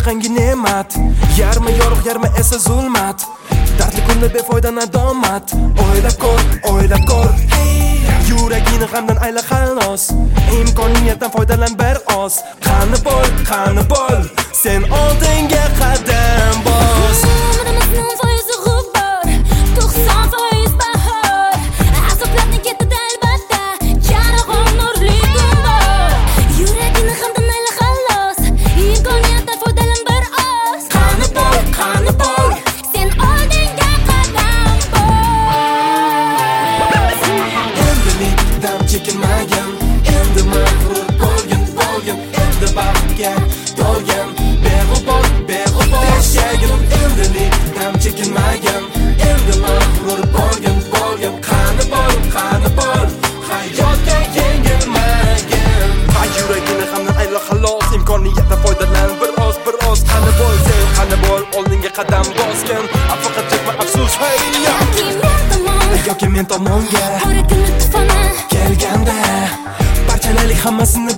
yangi ne'mat, yarmi yorug' yarmi esa zulmat. Dardli kunda befoyda nadomat. O'ylab ko'r yuragini g'amdan ayla xalos. Imkoniyatdan foydalan bir oz. Qani bo'l sen oldinga qadam bos. Umrimizning foizi g'ubor, 90% bahor. Azoblarni ketdi albatta, yarog'on nurli kun bor. Yuragini g'amdan ayla xalos. Imkoniyatdan foydalan bir oz. Qani bo'l sen oldinga qadam bos. Endilik dam chekinmagan, endi mag'rur bo'lgin, endi baxtga to'lgan. Beg'ubor yashagin, endilik dam chekinmagan, endi mag'rur bo'lgin. Qani bo'l hayotga yengilmagan. Yuragini g'amdan ayla xalos, imkoniyatdan foydalan bir oz. Qani bo'l sen, qani bo'l oldinga qadam bosgan. Faqat chekma afsus, hey yoki men tomonga Ora kuni tufoni kelganda parchalaylik hammasini